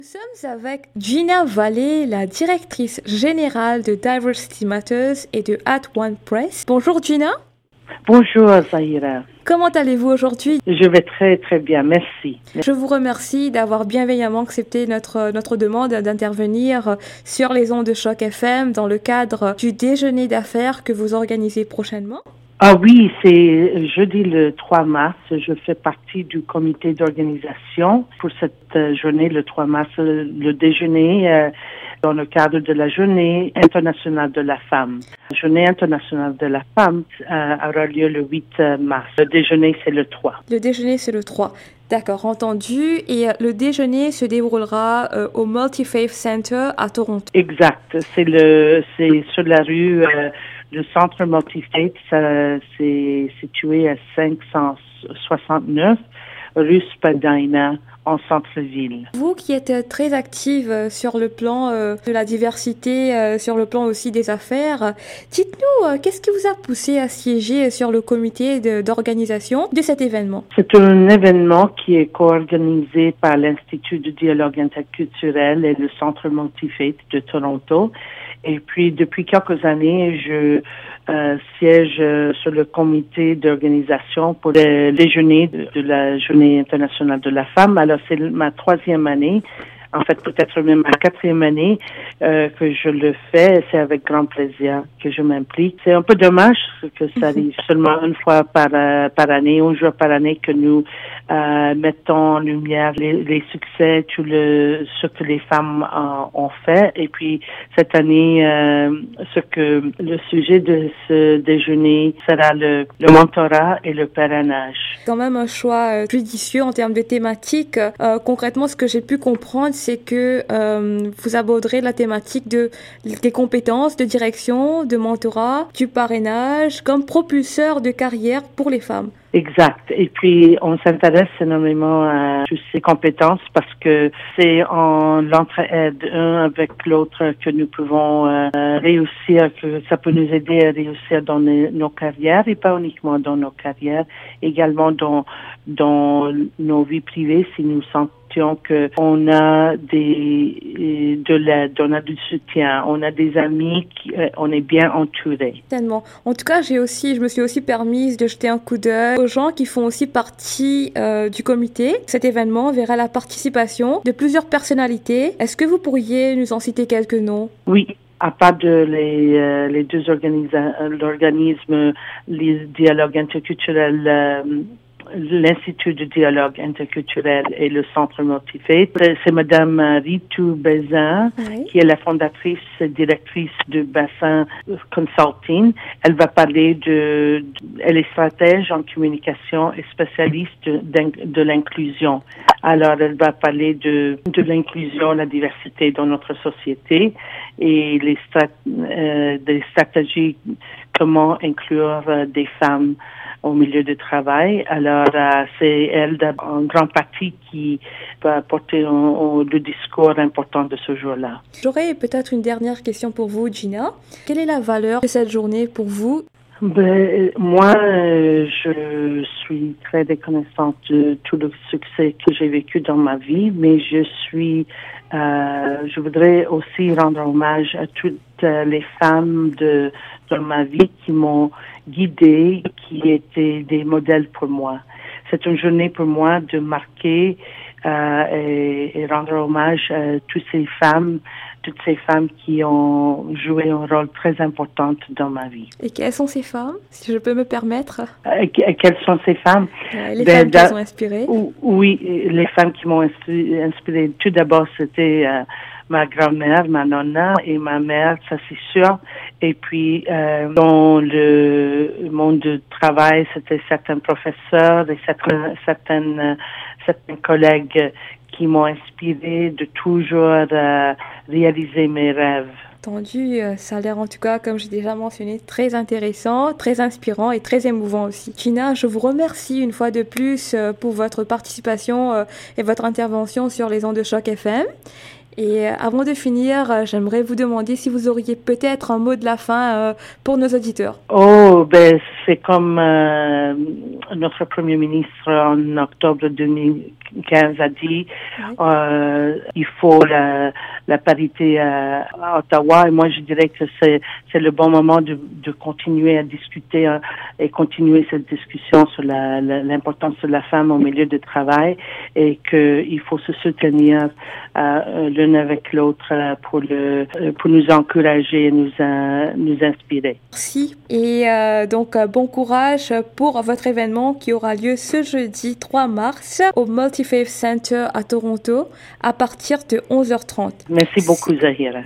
Nous sommes avec Gina Vallée, la directrice générale de Diversity Matters et de At One Press. Bonjour Gina. Bonjour Zahira. Comment allez-vous aujourd'hui? Je vais très très bien, merci. Je vous remercie d'avoir bienveillamment accepté notre demande d'intervenir sur les ondes de Choc FM dans le cadre du déjeuner d'affaires que vous organisez prochainement. Ah oui, c'est jeudi le 3 mars. Je fais partie du comité d'organisation pour cette journée, le 3 mars, le déjeuner dans le cadre de la Journée internationale de la femme. La Journée internationale de la femme aura lieu le 8 mars. Le déjeuner, c'est le 3. Le déjeuner, c'est le 3. D'accord, entendu. Et le déjeuner se déroulera au Multi-Faith Center à Toronto. Exact. C'est sur la rue... le centre Multi-Faith, c'est situé à 569 rue Spadina, en centre-ville. Vous qui êtes très active sur le plan de la diversité, sur le plan aussi des affaires, dites-nous, qu'est-ce qui vous a poussé à siéger sur le comité d'organisation de cet événement? C'est un événement qui est co-organisé par l'Institut de dialogue interculturel et le Centre Multi-Faith de Toronto. Et puis, depuis quelques années, je siège sur le comité d'organisation pour le déjeuner de la Journée internationale de la femme. Alors, c'est ma 3e année. En fait, peut-être même ma 4e année que je le fais. C'est avec grand plaisir que je m'implique. C'est un peu dommage que ça arrive seulement une fois par année, un jour par année, que nous mettons en lumière les succès, ce que les femmes ont fait. Et puis, cette année, le sujet de ce déjeuner sera le mentorat et le parrainage. Quand même un choix judicieux en termes de thématique. Concrètement, ce que j'ai pu comprendre, c'est que vous aborderez la thématique des compétences de direction, de mentorat, du parrainage comme propulseur de carrière pour les femmes. Exact. Et puis, on s'intéresse énormément à toutes ces compétences parce que c'est en l'entraide un avec l'autre que nous pouvons réussir, que ça peut nous aider à réussir dans nos carrières et pas uniquement dans nos carrières, également dans nos vies privées si nous sentons qu'on a de l'aide, on a du soutien, on a des amis, on est bien entouré. Tellement. En tout cas, je me suis aussi permise de jeter un coup d'œil aux gens qui font aussi partie du comité. Cet événement verra la participation de plusieurs personnalités. Est-ce que vous pourriez nous en citer quelques noms? Oui. À part de les deux l'organisme, les dialogues interculturels, l'Institut de dialogue interculturel et le Centre Multi-Faith. C'est Madame Ritu Bézin, oui, qui est la fondatrice et directrice de Bassin Consulting. Elle va parler elle est stratège en communication et spécialiste de l'inclusion. Alors, elle va parler de l'inclusion, la diversité dans notre société et des stratégies, comment inclure des femmes au milieu du travail. Alors, c'est elle, en grande partie, qui va porter le discours important de ce jour-là. J'aurais peut-être une dernière question pour vous, Gina. Quelle est la valeur de cette journée pour vous? Moi, je suis très reconnaissante de tout le succès que j'ai vécu dans ma vie, mais je voudrais aussi rendre hommage à toutes les femmes dans ma vie qui m'ont guidée, qui étaient des modèles pour moi. C'est une journée pour moi de marquer et rendre hommage à toutes ces femmes qui ont joué un rôle très important dans ma vie. Et quelles sont ces femmes, si je peux me permettre? Quelles sont ces femmes? Les femmes qui vous ont inspirées? Oui, les femmes qui m'ont inspirée. Tout d'abord, c'était ma grand-mère, ma nonna et ma mère, ça c'est sûr. Et puis, dans le monde du travail, c'était certains professeurs et certains collègues qui m'ont inspiré de toujours réaliser mes rêves. Entendu, ça a l'air en tout cas, comme j'ai déjà mentionné, très intéressant, très inspirant et très émouvant aussi. Gina, je vous remercie une fois de plus pour votre participation et votre intervention sur les ondes de Choc FM. Et avant de finir, j'aimerais vous demander si vous auriez peut-être un mot de la fin pour nos auditeurs. Oh, ben, c'est comme notre Premier ministre en octobre 2015 a dit, il faut la parité à Ottawa. Et moi, je dirais que c'est le bon moment de continuer à discuter et continuer cette discussion sur l'importance de la femme au milieu du travail et qu'il faut se soutenir l'une avec l'autre pour nous encourager et nous inspirer. Merci. Et donc, bon courage pour votre événement qui aura lieu ce jeudi 3 mars au Multi Faith Center à Toronto à partir de 11h30. Merci beaucoup, Zahira.